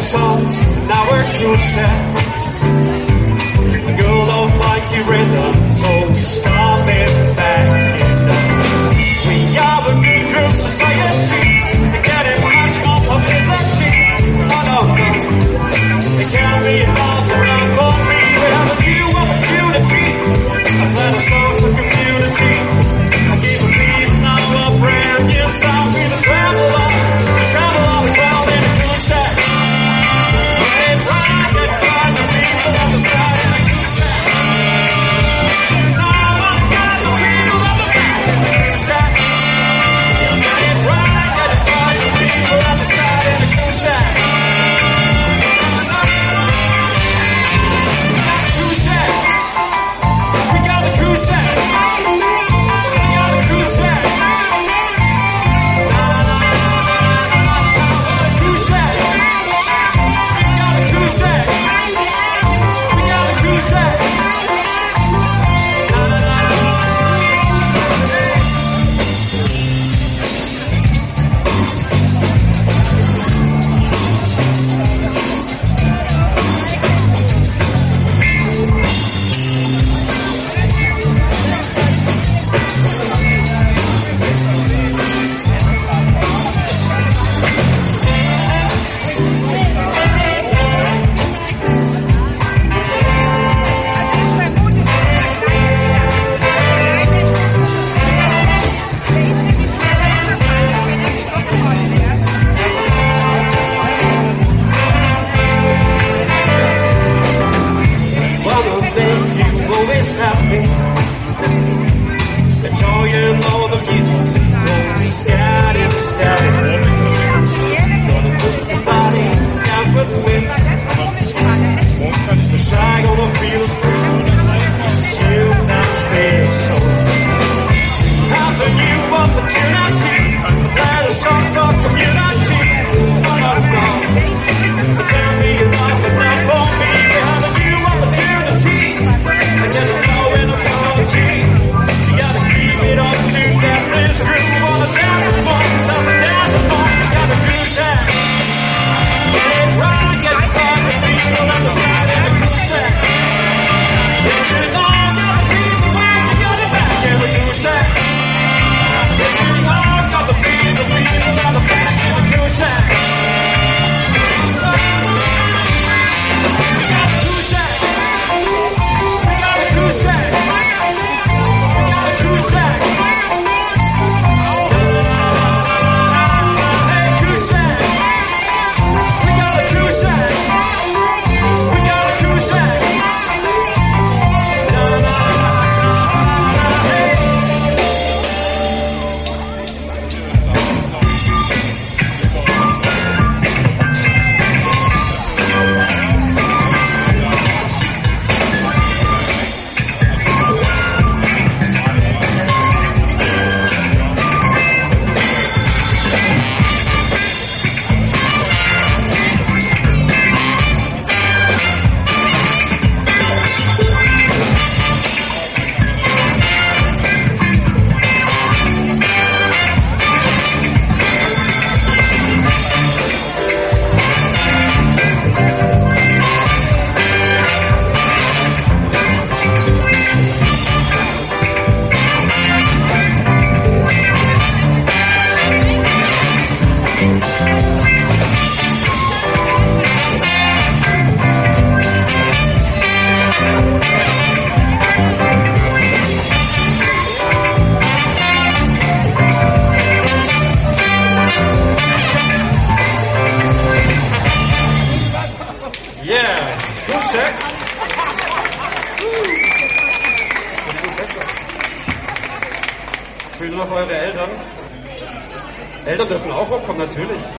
songs, now we're crucial. Good old funky rhythms, always coming back, you know. We are the new groove society, getting much more publicity. Oh no, it can't be enough for me. We have a new opportunity, I play the songs for community. I keep a beat, now a brand new sound. We travel all the world in a cool set. Get right, the people on the side in a cool set. Now I got the people on the back in a cool set. Get right, the people on the side in a cool set. We got the cool set. We got the cool set. We got a cool set. Happy, enjoying all the music, always static, static. Gonna move the body, dance with the wind. The shy gonna feel us free, chill and feel so. Have a new opportunity, play the songs for community. It can't be enough for me. We have a new opportunity. You gotta keep it up to get this groove on the dance floor. Just the dance floor. You gotta do that. Get it right, get it right. The people on the side of the cool set. This is all got the people once you got it back. Yeah, we do that. This is all got the people on the back in the cool set. We got the cool set. We got the cool set. Fehlen noch eure Eltern? Eltern dürfen auch hochkommen, natürlich.